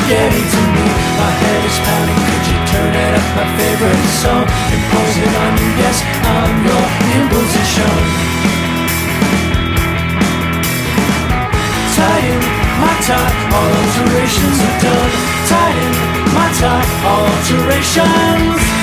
getting to me. My head is pounding, could you turn it up? My favorite song, imposing on you. Yes, I'm your imposition. Tied in my tie, all alterations are done. Tied in my tie, all alterations